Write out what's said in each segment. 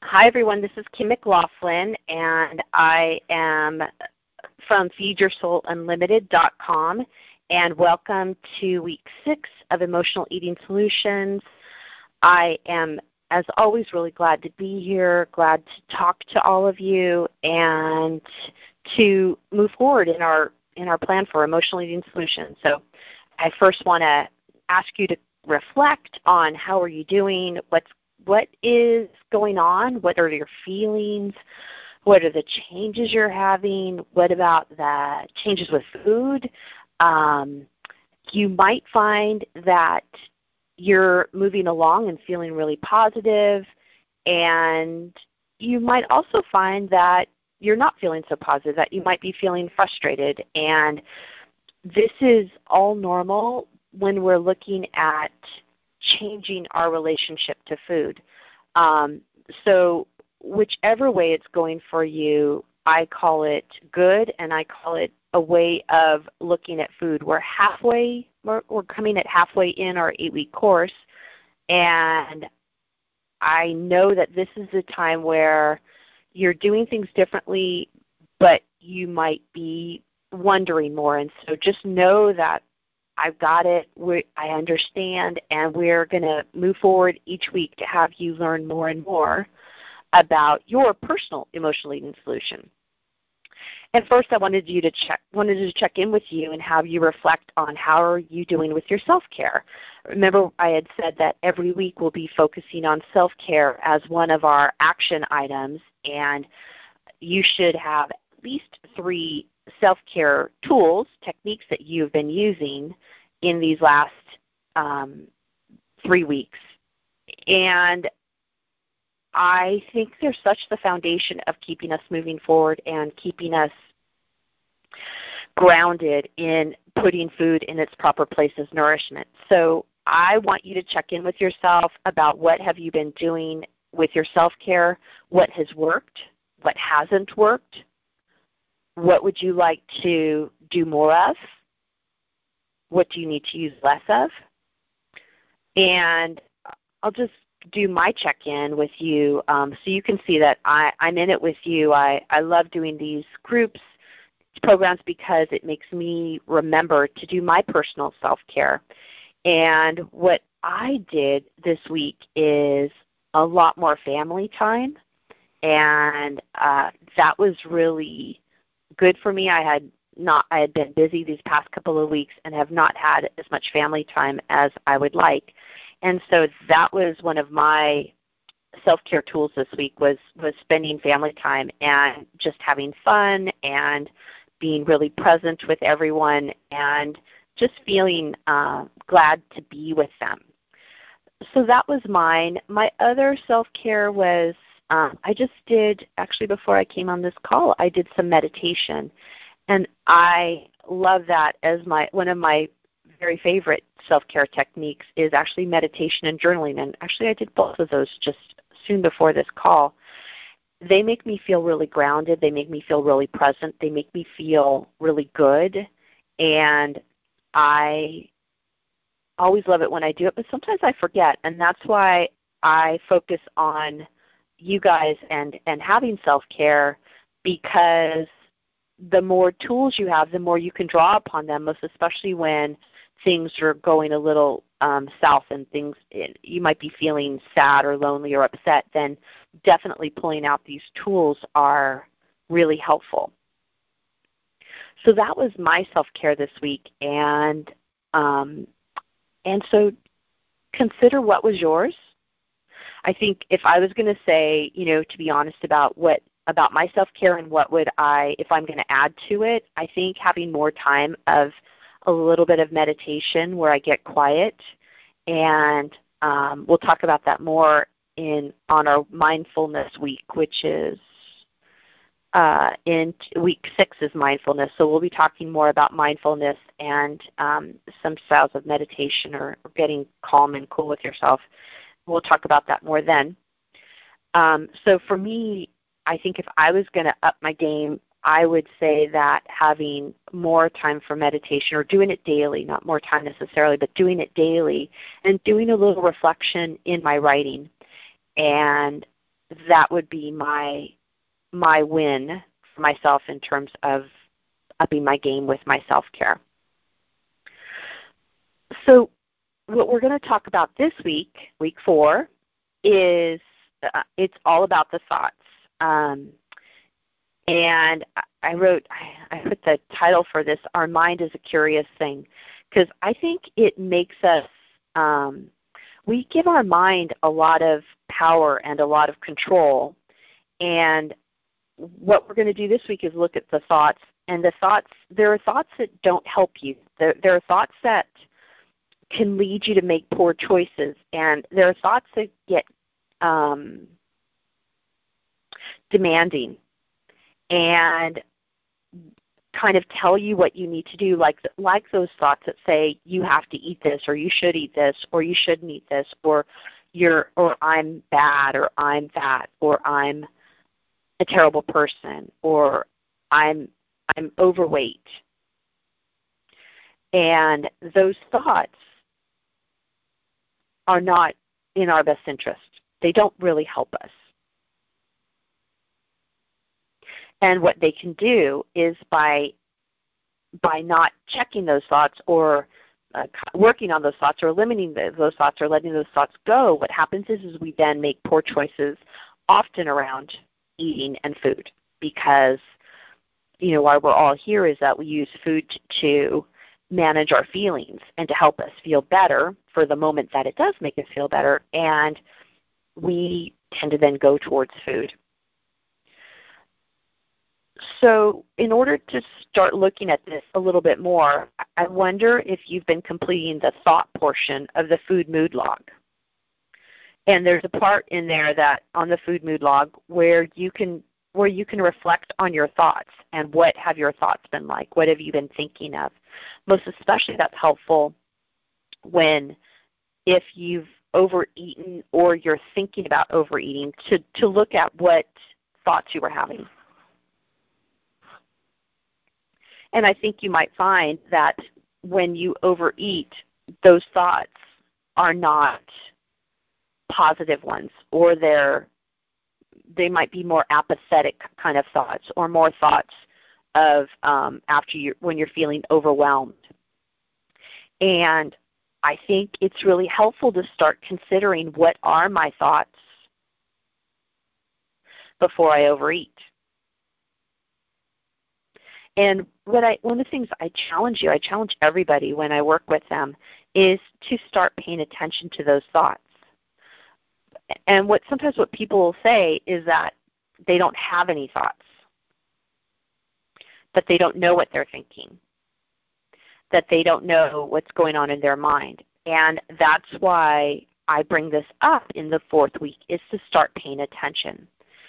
Hi, everyone. This is Kim McLaughlin, and I am from FeedYourSoulUnlimited.com, and welcome to Week 6 of Emotional Eating Solutions. I am, as always, really glad to be here, glad to talk to all of you, and to move forward in our plan for Emotional Eating Solutions. So I first want to ask you to reflect on how are you doing, what is going on, what are your feelings, what are the changes you're having, what about the changes with food. You might find that you're moving along and feeling really positive, and you might also find that you're not feeling so positive, that you might be feeling frustrated. And this is all normal when we're looking at changing our relationship to food. So whichever way it's going for you, I call it good, and I call it a way of looking at food. We're coming at halfway in our 8-week course, and I know that this is a time where you're doing things differently, but you might be wondering more. And so just know that I've got it, I understand, and we're going to move forward each week to have you learn more and more about your personal emotional eating solution. And first I wanted to check in with you and have you reflect on how are you doing with your self-care. Remember, I had said that every week we'll be focusing on self-care as one of our action items, and you should have at least 3 self-care tools, techniques that you've been using in these last 3 weeks. And I think they're such the foundation of keeping us moving forward and keeping us grounded in putting food in its proper place as nourishment. So I want you to check in with yourself about what have you been doing with your self-care, what has worked, what hasn't worked, what would you like to do more of, what do you need to use less of. And I'll just do my check-in with you so you can see that I'm in it with you. I love doing these groups, programs, because it makes me remember to do my personal self-care. And what I did this week is a lot more family time, and that was really good for me. I had been busy these past couple of weeks and have not had as much family time as I would like. And so that was one of my self-care tools this week was spending family time and just having fun and being really present with everyone and just feeling glad to be with them. So that was mine. My other self-care was I just did, actually before I came on this call, I did some meditation. And I love that as one of my very favorite self-care techniques is actually meditation and journaling. And actually I did both of those just soon before this call. They make me feel really grounded. They make me feel really present. They make me feel really good. And I always love it when I do it, but sometimes I forget. And that's why I focus on you guys and having self-care, because the more tools you have, the more you can draw upon them, most especially when things are going a little south and you might be feeling sad or lonely or upset, then definitely pulling out these tools are really helpful. So that was my self-care this week, and so consider what was yours. I think if I was going to say, to be honest about my self-care and what would if I'm going to add to it, I think having more time of a little bit of meditation where I get quiet, and we'll talk about that more on our mindfulness week, which is in week 6 is mindfulness. So we'll be talking more about mindfulness and some styles of meditation or getting calm and cool with yourself. We'll talk about that more then. So for me, I think if I was going to up my game, I would say that having more time for meditation, or doing it daily, not more time necessarily, but doing it daily, and doing a little reflection in my writing. And that would be my win for myself in terms of upping my game with my self-care. So what we're going to talk about this week, week 4, is it's all about the thoughts. And I put the title for this, Our Mind is a Curious Thing, because I think it makes us, we give our mind a lot of power and a lot of control. And what we're going to do this week is look at the thoughts. And the thoughts, there are thoughts that don't help you. There are thoughts that can lead you to make poor choices. And there are thoughts that get demanding and kind of tell you what you need to do, like those thoughts that say you have to eat this, or you should eat this, or you shouldn't eat this, or I'm bad, or I'm fat, or I'm a terrible person, or I'm overweight. And those thoughts are not in our best interest. They don't really help us. And what they can do is by not checking those thoughts or working on those thoughts or eliminating those thoughts or letting those thoughts go, what happens is we then make poor choices often around eating and food, because why we're all here is that we use food to manage our feelings and to help us feel better for the moment that it does make us feel better, and we tend to then go towards food. So in order to start looking at this a little bit more, I wonder if you've been completing the thought portion of the food mood log. And there's a part in there that on the food mood log where you can reflect on your thoughts and what have your thoughts been like, what have you been thinking of. Most especially that's helpful if you've overeaten or you're thinking about overeating, to look at what thoughts you were having. And I think you might find that when you overeat, those thoughts are not positive ones, or they might be more apathetic kind of thoughts, or more thoughts of when you're feeling overwhelmed. And I think it's really helpful to start considering, what are my thoughts before I overeat? And one of the things I challenge everybody when I work with them, is to start paying attention to those thoughts. And sometimes what people will say is that they don't have any thoughts, that they don't know what they're thinking, that they don't know what's going on in their mind. And that's why I bring this up in the 4th week, is to start paying attention.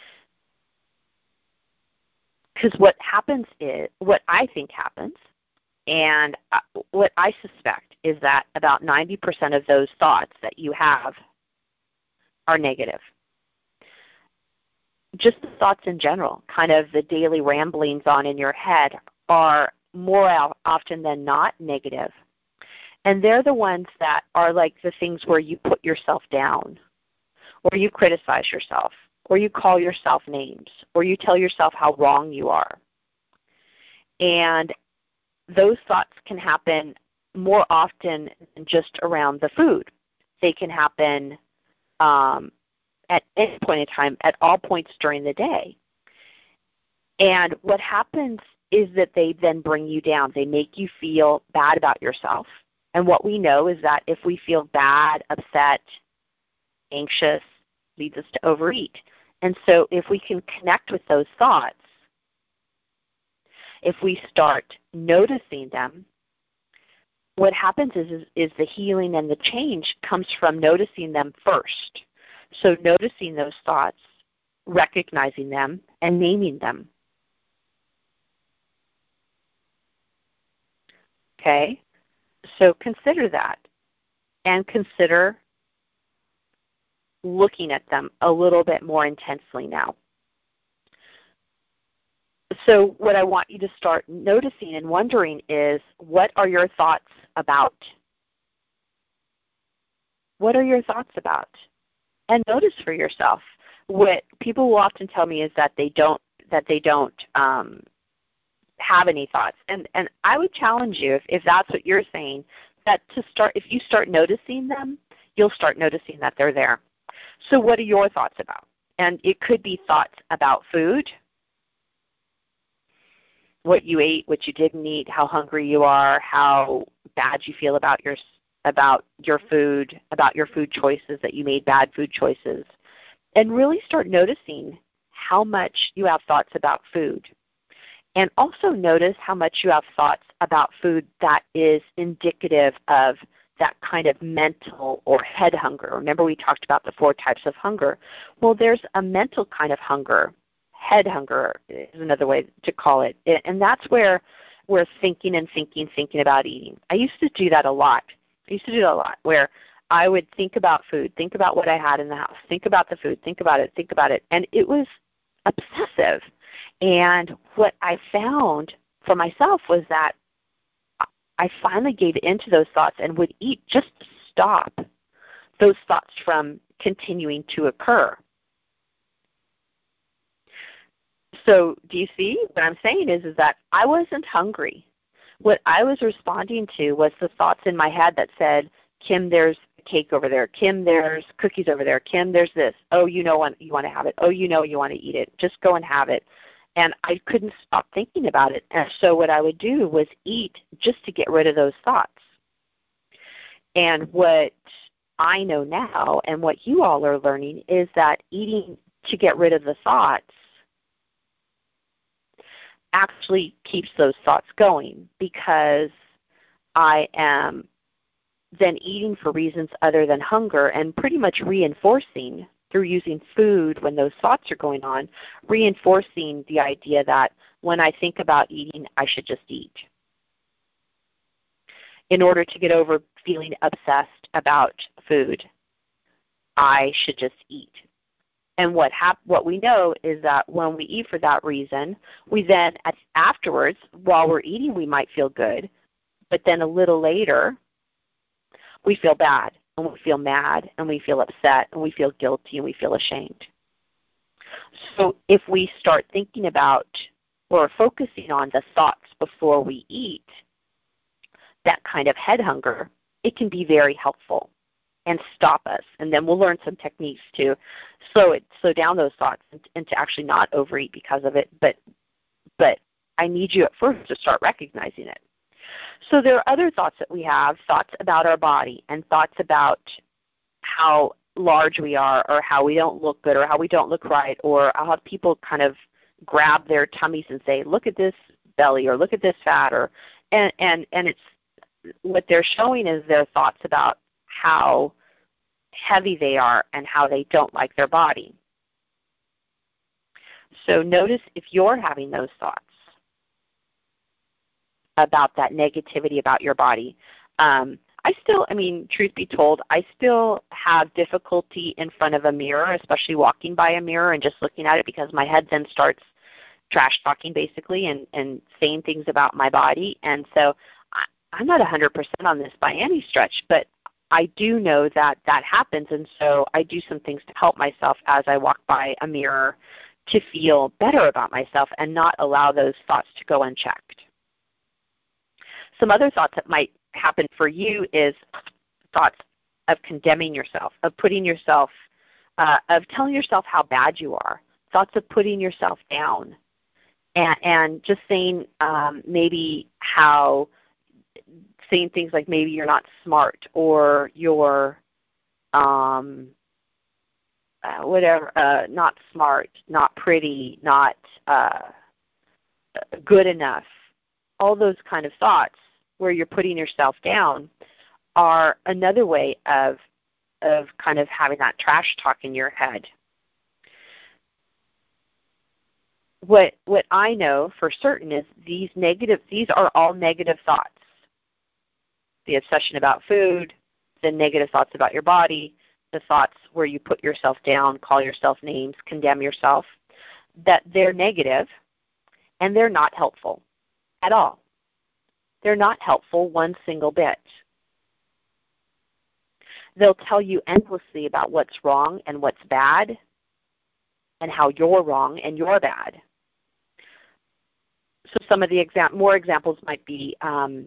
Because what I think happens, and what I suspect, is that about 90% of those thoughts that you have are negative. Just the thoughts in general, kind of the daily ramblings on in your head, are more often than not negative. And they're the ones that are like the things where you put yourself down, or you criticize yourself, or you call yourself names, or you tell yourself how wrong you are. And those thoughts can happen more often than just around the food. They can happen at any point in time, at all points during the day. And what happens is that they then bring you down. They make you feel bad about yourself. And what we know is that if we feel bad, upset, anxious, leads us to overeat. And so if we can connect with those thoughts, if we start noticing them, what happens is the healing and the change comes from noticing them first. So noticing those thoughts, recognizing them, and naming them. Okay? So consider that, and consider looking at them a little bit more intensely now. So what I want you to start noticing and wondering is, what are your thoughts about? What are your thoughts about? And notice for yourself, what people will often tell me is that they don't have any thoughts. And I would challenge you, if that's what you're saying, that if you start noticing them, you'll start noticing that they're there. So what are your thoughts about? And it could be thoughts about food, what you ate, what you didn't eat, how hungry you are, how bad you feel about your food, about your food choices, that you made bad food choices. And really start noticing how much you have thoughts about food. And also notice how much you have thoughts about food that is indicative of that kind of mental or head hunger. Remember we talked about the 4 types of hunger. Well, there's a mental kind of hunger. Head hunger is another way to call it. And that's where we're thinking about eating. I used to do that a lot. Where I would think about food, think about what I had in the house, think about the food, think about it. And it was obsessive. And what I found for myself was that I finally gave into those thoughts and would eat just to stop those thoughts from continuing to occur. So do you see what I'm saying is that I wasn't hungry. What I was responding to was the thoughts in my head that said, Kim, there's cake over there. Kim, there's cookies over there. Kim, there's this. Oh, you want to have it. Oh, you want to eat it. Just go and have it. And I couldn't stop thinking about it. And so what I would do was eat just to get rid of those thoughts. And what I know now and what you all are learning is that eating to get rid of the thoughts actually keeps those thoughts going, because I am then eating for reasons other than hunger and pretty much reinforcing through using food when those thoughts are going on, reinforcing the idea that when I think about eating, I should just eat. In order to get over feeling obsessed about food, I should just eat. And what we know is that when we eat for that reason, we then afterwards, while we're eating, we might feel good, but then a little later, we feel bad, and we feel mad, and we feel upset, and we feel guilty, and we feel ashamed. So if we start thinking about or focusing on the thoughts before we eat, that kind of head hunger, it can be very helpful and stop us. And then we'll learn some techniques to slow down those thoughts and to actually not overeat because of it. But I need you at first to start recognizing it. So there are other thoughts that we have, thoughts about our body and thoughts about how large we are, or how we don't look good, or how we don't look right, or I'll have people kind of grab their tummies and say, look at this belly, or look at this fat, and it's what they're showing is their thoughts about how heavy they are and how they don't like their body. So notice if you're having those thoughts about that negativity about your body. Truth be told, I still have difficulty in front of a mirror, especially walking by a mirror and just looking at it, because my head then starts trash talking basically and saying things about my body. And so I'm not 100% on this by any stretch, but I do know that that happens, and so I do some things to help myself as I walk by a mirror to feel better about myself and not allow those thoughts to go unchecked. Some other thoughts that might happen for you is thoughts of condemning yourself, of putting yourself, of telling yourself how bad you are, thoughts of putting yourself down, and just saying saying things like maybe you're not smart, or you're not smart, not pretty, not good enough. All those kind of thoughts where you're putting yourself down are another way of kind of having that trash talk in your head. What I know for certain is these are all negative thoughts. The obsession about food, the negative thoughts about your body, the thoughts where you put yourself down, call yourself names, condemn yourself, that they're negative and they're not helpful at all. They're not helpful one single bit. They'll tell you endlessly about what's wrong and what's bad, and how you're wrong and you're bad. So some of the more examples might be, I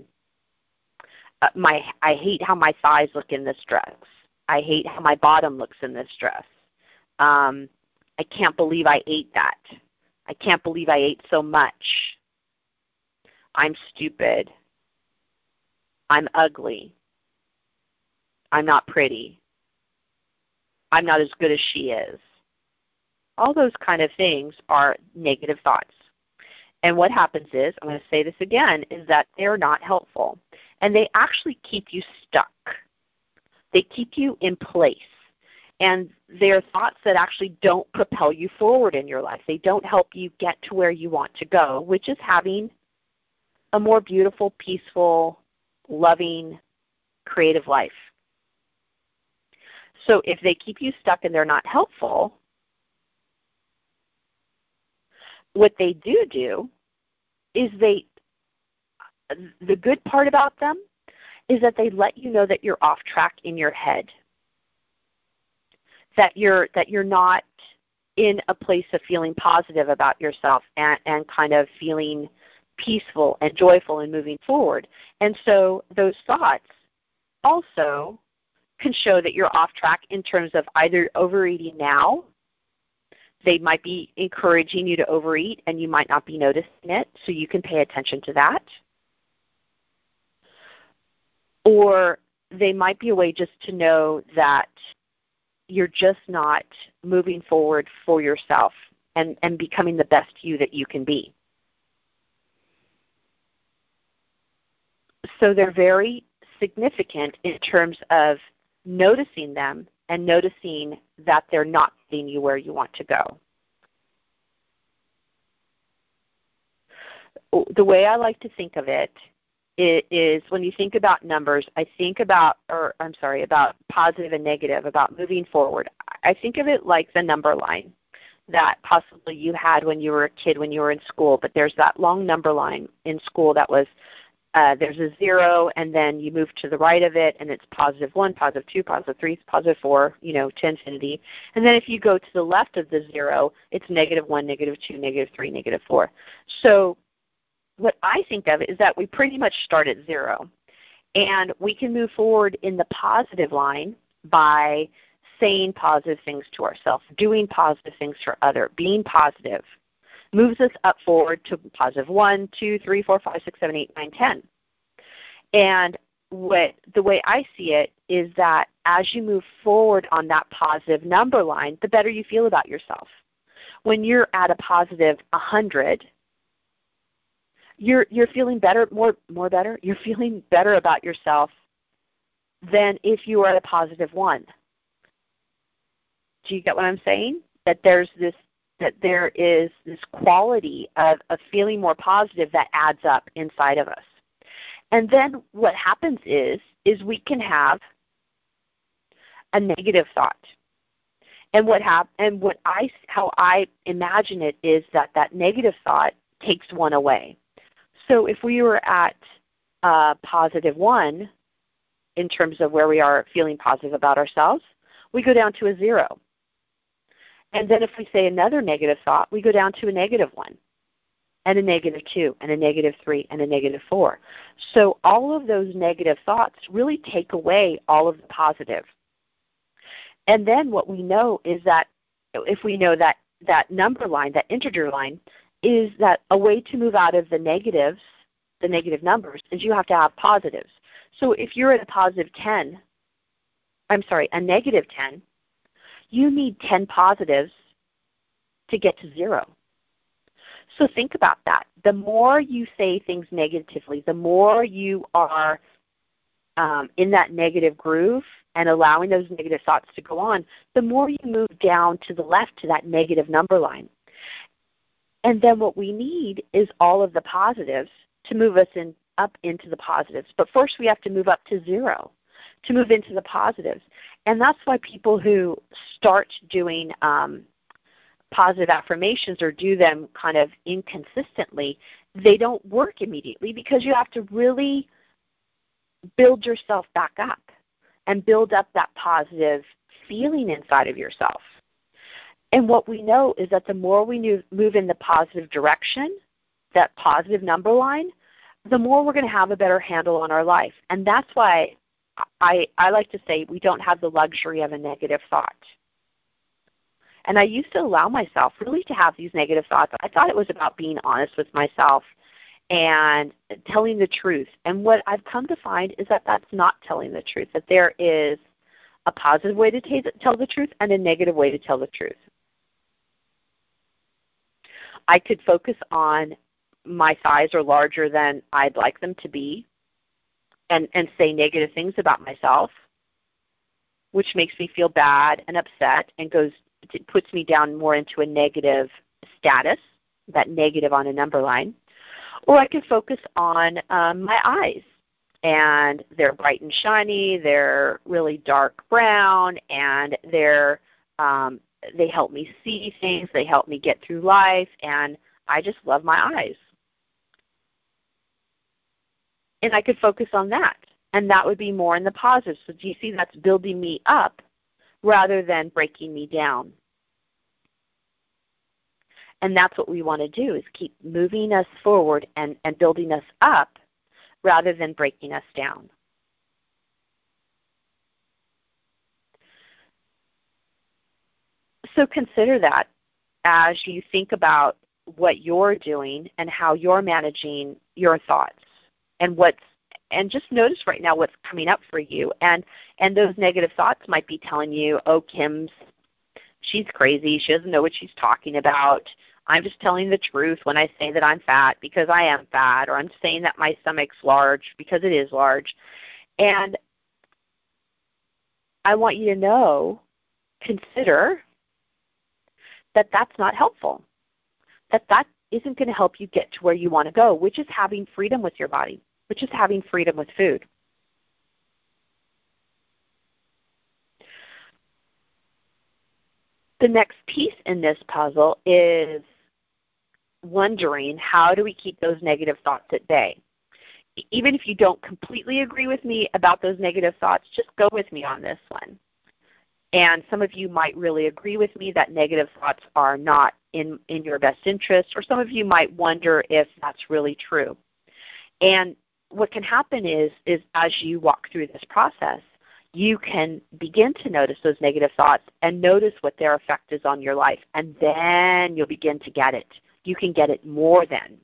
hate how my thighs look in this dress. I hate how my bottom looks in this dress. I can't believe I ate that. I can't believe I ate so much. I'm stupid. I'm ugly. I'm not pretty. I'm not as good as she is. All those kind of things are negative thoughts. And what happens is, I'm going to say this again, is that they're not helpful. And they actually keep you stuck. They keep you in place. And they're thoughts that actually don't propel you forward in your life. They don't help you get to where you want to go, which is having a more beautiful, peaceful, loving, creative life. So if they keep you stuck and they're not helpful, what they do is the good part about them is that they let you know that you're off track in your head, that you're not in a place of feeling positive about yourself and kind of feeling peaceful and joyful and moving forward. And so those thoughts also can show that you're off track in terms of either overeating now. They might be encouraging you to overeat and you might not be noticing it, so you can pay attention to that. Or they might be a way just to know that you're just not moving forward for yourself and becoming the best you that you can be. So they're very significant in terms of noticing them and noticing that they're not getting you where you want to go. The way I like to think of it is when you think about numbers, I think about positive and negative, about moving forward. I think of it like the number line that possibly you had when you were a kid, when you were in school, but there's that long number line in school that was there's a 0, and then you move to the right of it, and it's +1, +2, +3, +4, to infinity. And then if you go to the left of the 0, it's -1, -2, -3, -4. So what I think of it is that we pretty much start at 0. And we can move forward in the positive line by saying positive things to ourselves, doing positive things for others, being positive. Moves us up forward to +1, 2, 3, 4, 5, 6, 7, 8, 9, 10. And the way I see it is that as you move forward on that positive number line, the better you feel about yourself. When you're at a positive 100, you're feeling better, more better. You're feeling better about yourself than if you were at a positive 1. Do you get what I'm saying? That there is this quality of feeling more positive that adds up inside of us. And then what happens is we can have a negative thought. And how I imagine it is that negative thought takes one away. So if we were at +1 in terms of where we are feeling positive about ourselves, we go down to a 0. And then if we say another negative thought, we go down to a -1 and a -2 and a -3 and a -4. So all of those negative thoughts really take away all of the positive. And then what we know is that if we know that number line, that integer line, is that a way to move out of the negatives, the negative numbers, is you have to have positives. So if you're at a -10, you need 10 positives to get to 0. So think about that. The more you say things negatively, the more you are in that negative groove and allowing those negative thoughts to go on, the more you move down to the left to that negative number line. And then what we need is all of the positives to move us up into the positives. But first we have to move up to 0 to move into the positives. And that's why people who start doing positive affirmations or do them kind of inconsistently, they don't work immediately because you have to really build yourself back up and build up that positive feeling inside of yourself. And what we know is that the more we move in the positive direction, that positive number line, the more we're going to have a better handle on our life. And that's why I like to say we don't have the luxury of a negative thought. And I used to allow myself really to have these negative thoughts. I thought it was about being honest with myself and telling the truth. And what I've come to find is that that's not telling the truth, that there is a positive way to tell the truth and a negative way to tell the truth. I could focus on my thighs are larger than I'd like them to be and say negative things about myself, which makes me feel bad and upset and puts me down more into a negative status, that negative on a number line. Or I could focus on my eyes, and they're bright and shiny, they're really dark brown, and they help me see things, they help me get through life, and I just love my eyes. And I could focus on that, and that would be more in the positive. So do you see that's building me up rather than breaking me down? And that's what we want to do, is keep moving us forward and building us up rather than breaking us down. So consider that as you think about what you're doing and how you're managing your thoughts, and just notice right now what's coming up for you. And those negative thoughts might be telling you, oh, she's crazy, she doesn't know what she's talking about. I'm just telling the truth when I say that I'm fat because I am fat, or I'm saying that my stomach's large because it is large. And I want you to consider that that's not helpful, that isn't going to help you get to where you want to go, which is having freedom with your body, which is having freedom with food. The next piece in this puzzle is wondering, how do we keep those negative thoughts at bay? Even if you don't completely agree with me about those negative thoughts, just go with me on this one. And some of you might really agree with me that negative thoughts are not in your best interest, or some of you might wonder if that's really true. And what can happen is as you walk through this process, you can begin to notice those negative thoughts and notice what their effect is on your life. And then you'll begin to get it. You can get it more then.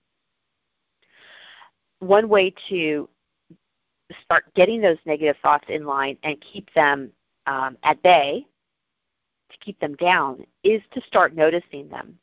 One way to start getting those negative thoughts in line and keep them at bay, to keep them down, is to start noticing them.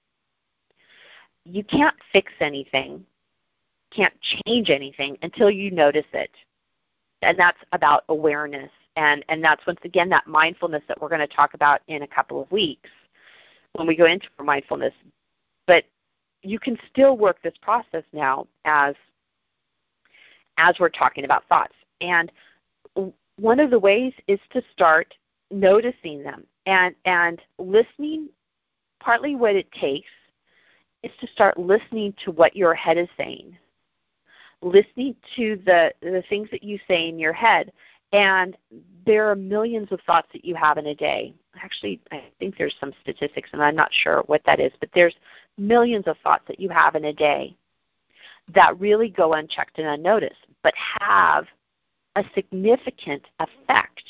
You can't fix anything, can't change anything until you notice it. And that's about awareness. And that's, once again, that mindfulness that we're going to talk about in a couple of weeks when we go into mindfulness. But you can still work this process now as we're talking about thoughts. And one of the ways is to start noticing them and listening. Partly what it takes is to start listening to what your head is saying, listening to the things that you say in your head. And there are millions of thoughts that you have in a day. Actually, I think there's some statistics, and I'm not sure what that is, but there's millions of thoughts that you have in a day that really go unchecked and unnoticed, but have a significant effect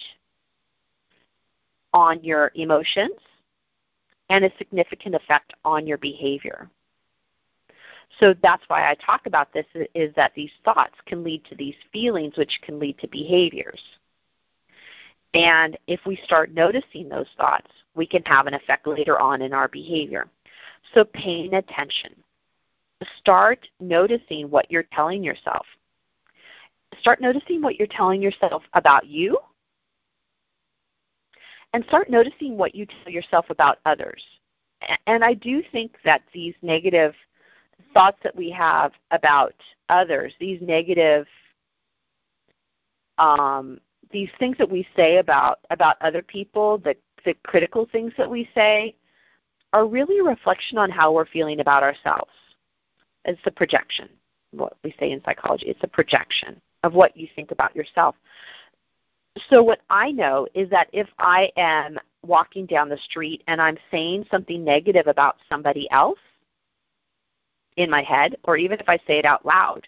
on your emotions and a significant effect on your behavior. So that's why I talk about this, is that these thoughts can lead to these feelings, which can lead to behaviors. And if we start noticing those thoughts, we can have an effect later on in our behavior. So paying attention. Start noticing what you're telling yourself. Start noticing what you're telling yourself about you, and start noticing what you tell yourself about others. And I do think that these negative thoughts that we have about others, these negative, these things that we say about other people, the critical things that we say, are really a reflection on how we're feeling about ourselves. It's a projection, what we say in psychology. It's a projection of what you think about yourself. So what I know is that if I am walking down the street and I'm saying something negative about somebody else in my head, or even if I say it out loud,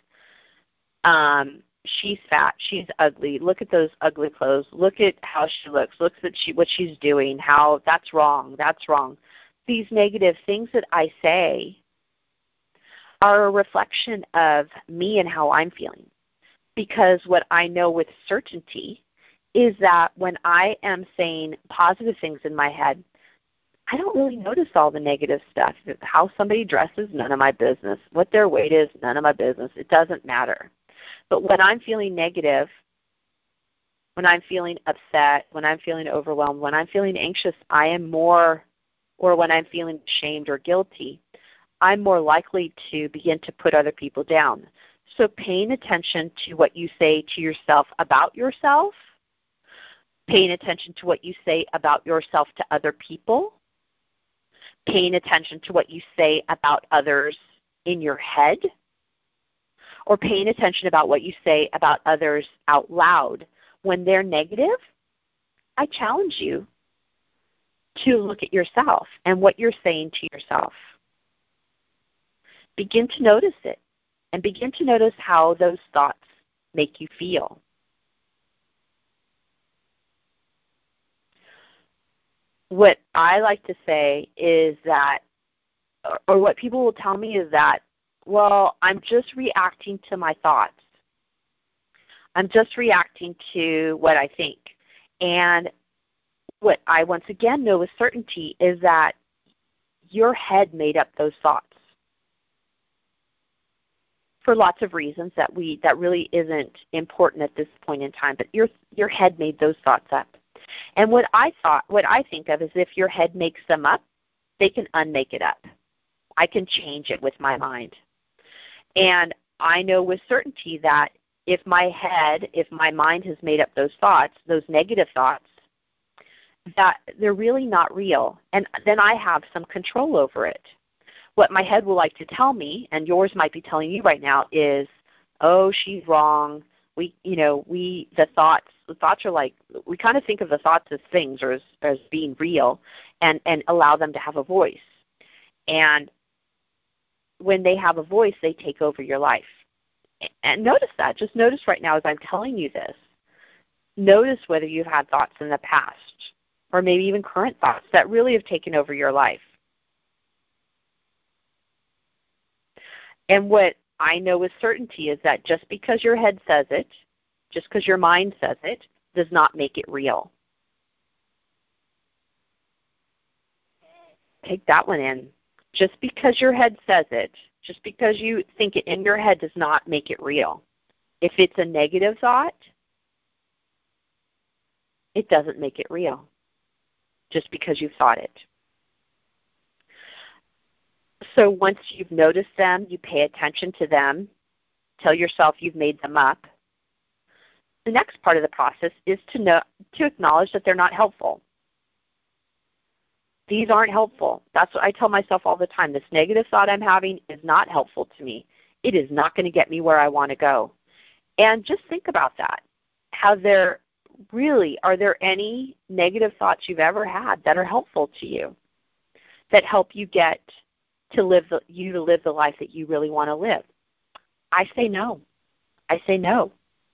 she's fat, she's ugly, look at those ugly clothes, look at how she looks, look at what she's doing, how that's wrong, that's wrong. These negative things that I say are a reflection of me and how I'm feeling. Because what I know with certainty is that when I am saying positive things in my head, I don't really notice all the negative stuff. How somebody dresses, none of my business. What their weight is, none of my business. It doesn't matter. But when I'm feeling negative, when I'm feeling upset, when I'm feeling overwhelmed, when I'm feeling anxious, I am more, or when I'm feeling ashamed or guilty, I'm more likely to begin to put other people down. So paying attention to what you say to yourself about yourself, paying attention to what you say about yourself to other people, paying attention to what you say about others in your head, or paying attention about what you say about others out loud. When they're negative, I challenge you to look at yourself and what you're saying to yourself. Begin to notice it, and begin to notice how those thoughts make you feel. What I like to say is that, or what people will tell me is that, well, I'm just reacting to my thoughts. I'm just reacting to what I think. And what I once again know with certainty is that your head made up those thoughts for lots of reasons that really isn't important at this point in time. But your head made those thoughts up. And what I think of is if your head makes them up, they can unmake it up. I can change it with my mind. And I know with certainty that if my mind has made up those thoughts, those negative thoughts, that they're really not real. And then I have some control over it. What my head will like to tell me, and yours might be telling you right now, is, oh, she's wrong. The thoughts are like, we kind of think of the thoughts as things or as being real and allow them to have a voice. And when they have a voice, they take over your life. And notice that. Just notice right now as I'm telling you this. Notice whether you've had thoughts in the past or maybe even current thoughts that really have taken over your life. And what I know with certainty is that just because your head says it, just because your mind says it, does not make it real. Take that one in. Just because your head says it, just because you think it in your head does not make it real. If it's a negative thought, it doesn't make it real just because you thought it. So once you've noticed them, you pay attention to them, tell yourself you've made them up. The next part of the process is to acknowledge that they're not helpful. These aren't helpful. That's what I tell myself all the time. This negative thought I'm having is not helpful to me. It is not going to get me where I want to go. And just think about that. Are there any negative thoughts you've ever had that are helpful to you, that help you get to live the life that you really want to live? I say no. I say no.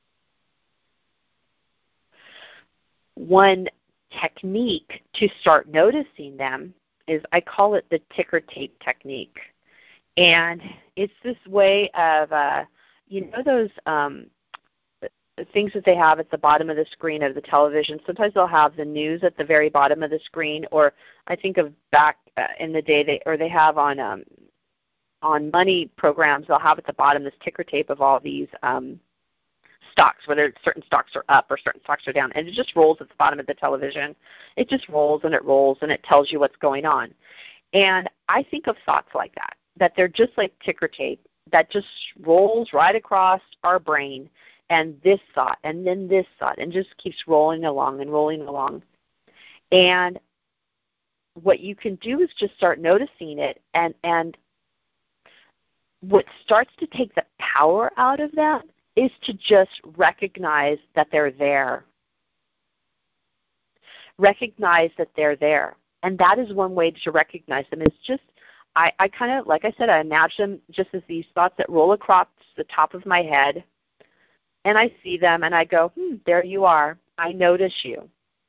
One technique to start noticing them is, I call it the ticker tape technique. And it's this way of, those things that they have at the bottom of the screen of the television. Sometimes they'll have the news at the very bottom of the screen, or I think of back in the day, they have on money programs, they'll have at the bottom this ticker tape of all these stocks, whether certain stocks are up or certain stocks are down, and it just rolls at the bottom of the television. It just rolls and it tells you what's going on. And I think of thoughts like that they're just like ticker tape that just rolls right across our brain, and this thought, and then this thought, and just keeps rolling along and rolling along. And what you can do is just start noticing it, and what starts to take the power out of that is to just recognize that they're there. recognize that they're there. And that is one way to recognize them, is just, I kind of, like I said, I imagine them just as these thoughts that roll across the top of my head, and I see them and I go, there you are. I notice you.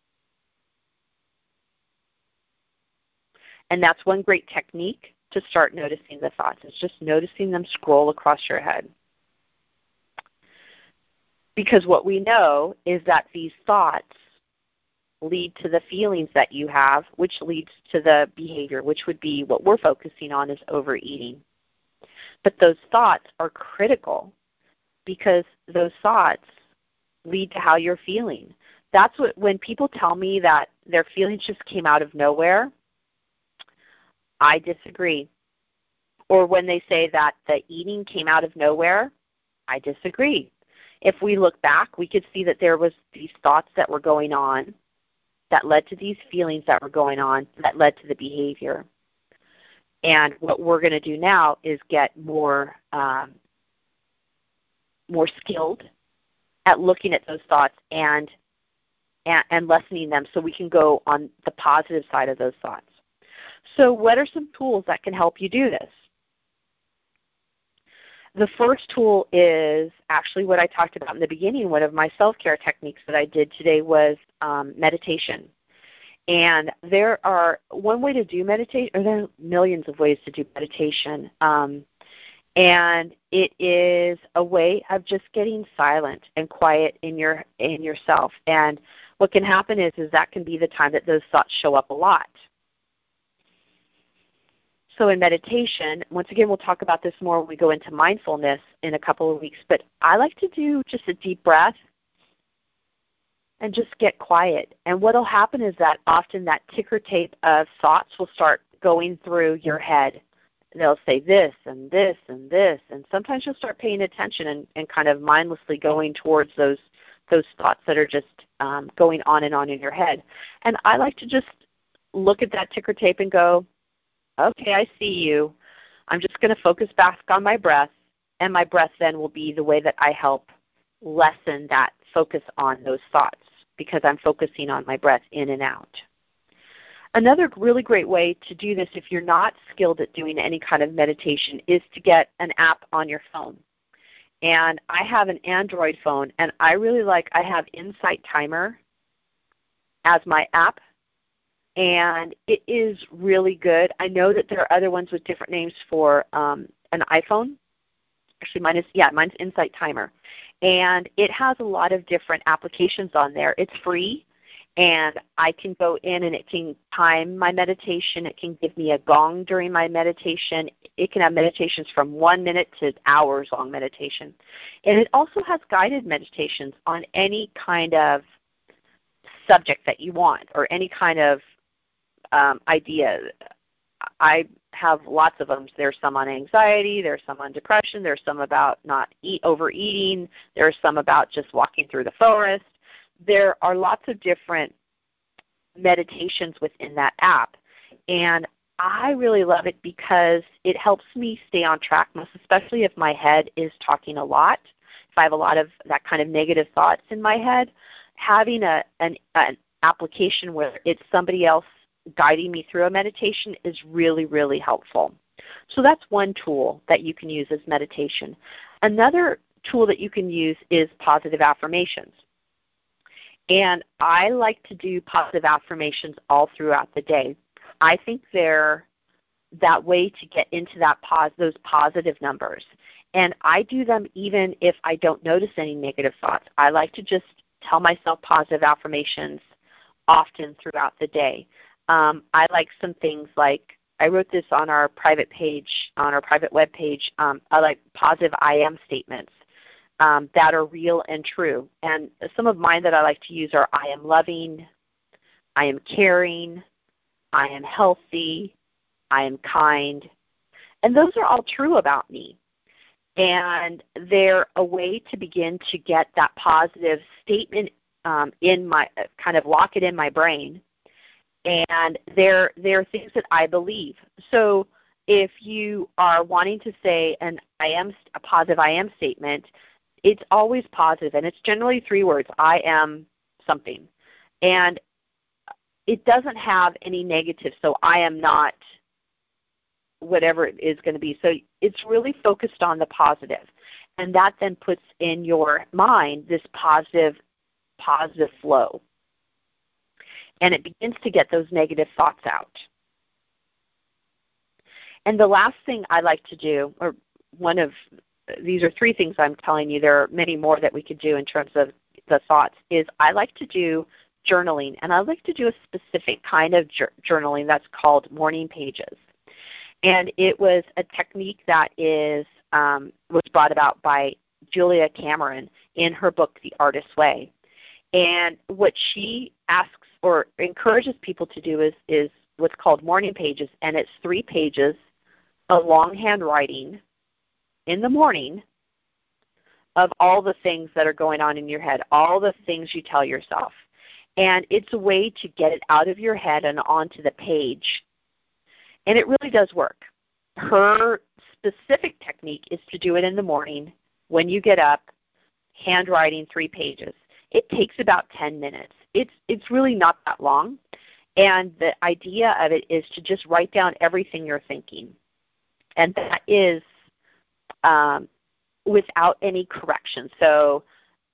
And that's one great technique to start noticing the thoughts. It's just noticing them scroll across your head. Because what we know is that these thoughts lead to the feelings that you have, which leads to the behavior, which would be what we're focusing on, is overeating. But those thoughts are critical because those thoughts lead to how you're feeling. That's what, when people tell me that their feelings just came out of nowhere, I disagree. Or when they say that the eating came out of nowhere, I disagree. If we look back, we could see that there was these thoughts that were going on that led to these feelings that were going on that led to the behavior. And what we're going to do now is get more skilled at looking at those thoughts and lessening them so we can go on the positive side of those thoughts. So what are some tools that can help you do this? The first tool is actually what I talked about in the beginning. One of my self-care techniques that I did today was meditation. And one way to do meditation, or there are millions of ways to do meditation, and it is a way of just getting silent and quiet in yourself. And what can happen is that can be the time that those thoughts show up a lot. So in meditation, once again, we'll talk about this more when we go into mindfulness in a couple of weeks, but I like to do just a deep breath and just get quiet. And what will happen is that often that ticker tape of thoughts will start going through your head. They'll say this and this and this, and sometimes you'll start paying attention and kind of mindlessly going towards those thoughts that are just going on and on in your head. And I like to just look at that ticker tape and go, okay, I see you. I'm just going to focus back on my breath, and my breath then will be the way that I help lessen that focus on those thoughts because I'm focusing on my breath in and out. Another really great way to do this if you're not skilled at doing any kind of meditation is to get an app on your phone. And I have an Android phone, and I have Insight Timer as my app. And it is really good. I know that there are other ones with different names for an iPhone. Actually, mine's Insight Timer. And it has a lot of different applications on there. It's free, and I can go in and it can time my meditation. It can give me a gong during my meditation. It can have meditations from 1 minute to hours-long meditation. And it also has guided meditations on any kind of subject that you want or any kind of idea. I have lots of them. There's some on anxiety. There's some on depression. There's some about not overeating. There's some about just walking through the forest. There are lots of different meditations within that app. And I really love it because it helps me stay on track, most especially if my head is talking a lot. If I have a lot of that kind of negative thoughts in my head, having an application where it's somebody else guiding me through a meditation is really, really helpful. So that's one tool that you can use as meditation. Another tool that you can use is positive affirmations. And I like to do positive affirmations all throughout the day. I think they're that way to get into those positive numbers. And I do them even if I don't notice any negative thoughts. I like to just tell myself positive affirmations often throughout the day. I like some things like, I wrote this on our private page, on our private web page. I like positive I am statements that are real and true. And some of mine that I like to use are I am loving, I am caring, I am healthy, I am kind. And those are all true about me. And they're a way to begin to get that positive statement in my, kind of lock it in my brain. And they're things that I believe. So if you are wanting to say a positive I am statement, it's always positive, and it's generally 3 words, I am something. And it doesn't have any negative, so I am not whatever it is going to be. So it's really focused on the positive. And that then puts in your mind this positive flow. And it begins to get those negative thoughts out. And the last thing I like to do, or these are 3 things I'm telling you, there are many more that we could do in terms of the thoughts, is I like to do journaling. And I like to do a specific kind of journaling that's called morning pages. And it was a technique that was brought about by Julia Cameron in her book, The Artist's Way. And what she asks or encourages people to do is what's called morning pages, and it's 3 pages of longhand writing in the morning of all the things that are going on in your head, all the things you tell yourself. And it's a way to get it out of your head and onto the page. And it really does work. Her specific technique is to do it in the morning when you get up, handwriting 3 pages. It takes about 10 minutes. It's really not that long. And the idea of it is to just write down everything you're thinking. And that is without any correction. So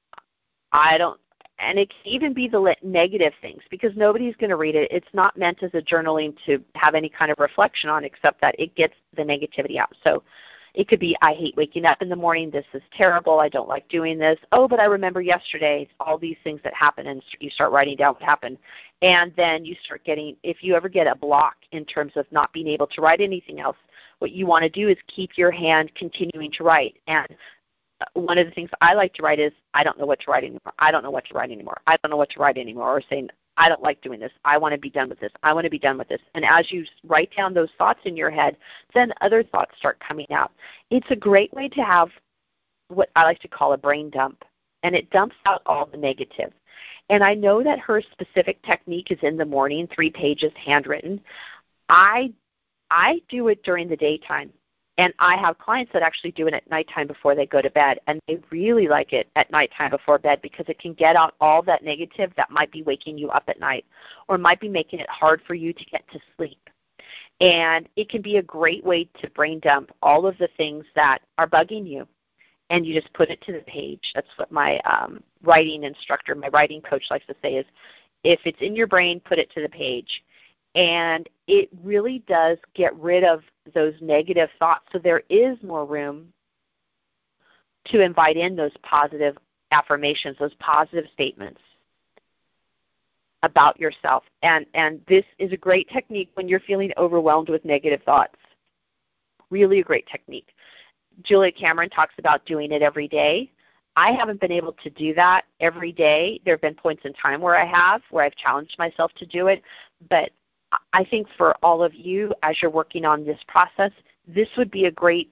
and it can even be the negative things, because nobody's going to read it. It's not meant as a journaling to have any kind of reflection on, except that it gets the negativity out. So it could be, I hate waking up in the morning. This is terrible. I don't like doing this. Oh, but I remember yesterday all these things that happened, and you start writing down what happened. And then you start getting, if you ever get a block in terms of not being able to write anything else, what you want to do is keep your hand continuing to write. And one of the things I like to write is, I don't know what to write anymore. I don't know what to write anymore. I don't know what to write anymore. Or saying, I don't like doing this. I want to be done with this. I want to be done with this. And as you write down those thoughts in your head, then other thoughts start coming out. It's a great way to have what I like to call a brain dump. And it dumps out all the negative. And I know that her specific technique is in the morning, 3 pages handwritten. I do it during the daytime. And I have clients that actually do it at nighttime before they go to bed, and they really like it at nighttime before bed because it can get out all that negative that might be waking you up at night or might be making it hard for you to get to sleep. And it can be a great way to brain dump all of the things that are bugging you, and you just put it to the page. That's what my writing instructor, my writing coach likes to say is, if it's in your brain, put it to the page. And it really does get rid of those negative thoughts. So there is more room to invite in those positive affirmations, those positive statements about yourself. And this is a great technique when you're feeling overwhelmed with negative thoughts. Really a great technique. Julia Cameron talks about doing it every day. I haven't been able to do that every day. There have been points in time where I've challenged myself to do it. But I think for all of you, as you're working on this process, this would be a great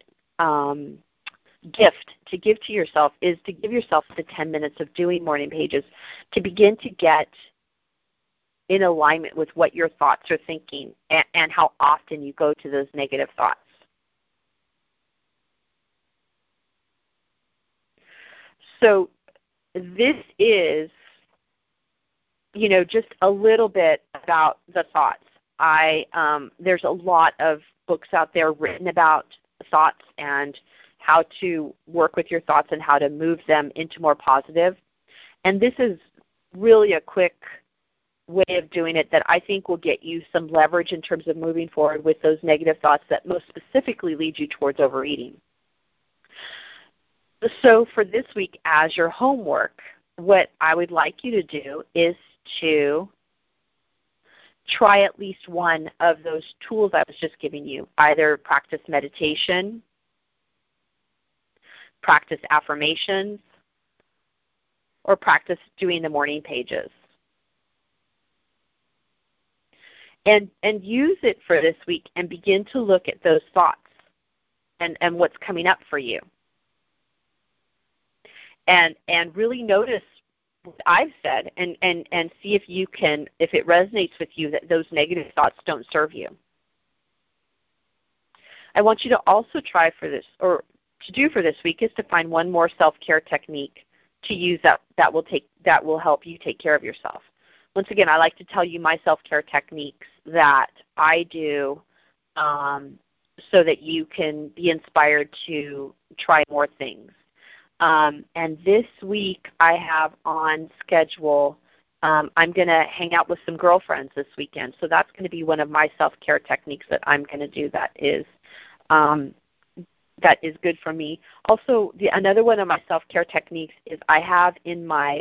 gift to give to yourself, is to give yourself the 10 minutes of doing morning pages to begin to get in alignment with what your thoughts are thinking and how often you go to those negative thoughts. So this is, just a little bit about the thoughts. There's a lot of books out there written about thoughts and how to work with your thoughts and how to move them into more positive. And this is really a quick way of doing it that I think will get you some leverage in terms of moving forward with those negative thoughts that most specifically lead you towards overeating. So for this week, as your homework, what I would like you to do is to try at least one of those tools I was just giving you. Either practice meditation, practice affirmations, or practice doing the morning pages. And use it for this week and begin to look at those thoughts and what's coming up for you. And really notice what I've said and see if it resonates with you that those negative thoughts don't serve you. I want you to also try for this, or to do for this week, is to find one more self-care technique to use that will help you take care of yourself. once again, I like to tell you my self-care techniques that I do so that you can be inspired to try more things. And this week I have on schedule, I'm going to hang out with some girlfriends this weekend. So that's going to be one of my self-care techniques that I'm going to do that is good for me. Also, another one of my self-care techniques is I have in my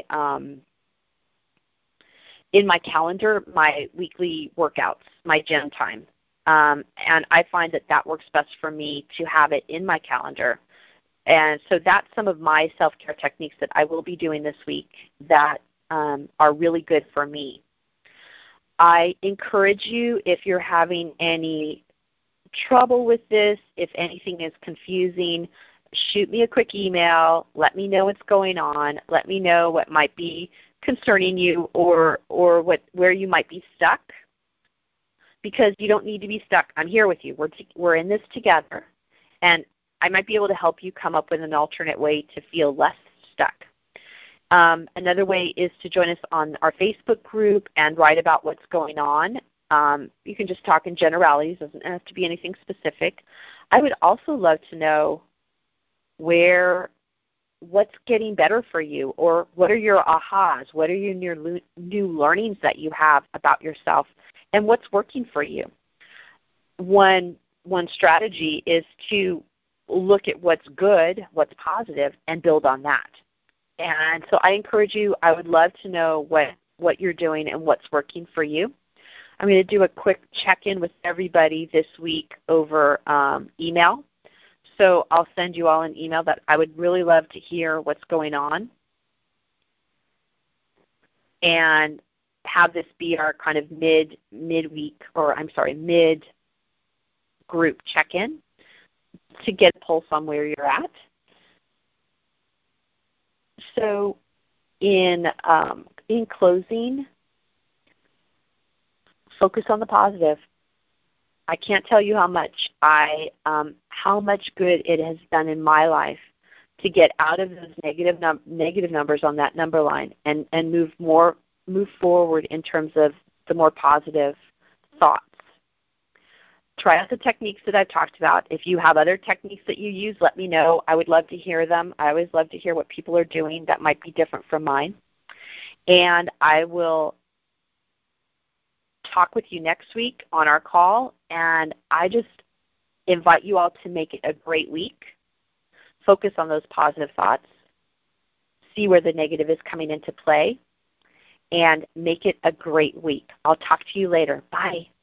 calendar my weekly workouts, my gym time. And I find that works best for me to have it in my calendar. And so that's some of my self-care techniques that I will be doing this week that are really good for me. I encourage you, if you're having any trouble with this, if anything is confusing, shoot me a quick email. Let me know what's going on. Let me know what might be concerning you or where you might be stuck, because you don't need to be stuck. I'm here with you. We're in this together, and I might be able to help you come up with an alternate way to feel less stuck. Another way is to join us on our Facebook group and write about what's going on. You can just talk in generalities. It doesn't have to be anything specific. I would also love to know what's getting better for you, or what are your ahas, what are your new learnings that you have about yourself, and what's working for you. One strategy is to look at what's good, what's positive, and build on that. And so I encourage you, I would love to know what you're doing and what's working for you. I'm going to do a quick check-in with everybody this week over email. So I'll send you all an email that I would really love to hear what's going on, and have this be our kind of mid-group check-in to get a pulse on where you're at. So in closing, focus on the positive. I can't tell you how much good it has done in my life to get out of those negative numbers on that number line and move forward in terms of the more positive thoughts. Try out the techniques that I've talked about. If you have other techniques that you use, let me know. I would love to hear them. I always love to hear what people are doing that might be different from mine. And I will talk with you next week on our call, and I just invite you all to make it a great week. Focus on those positive thoughts. See where the negative is coming into play, and make it a great week. I'll talk to you later. Bye.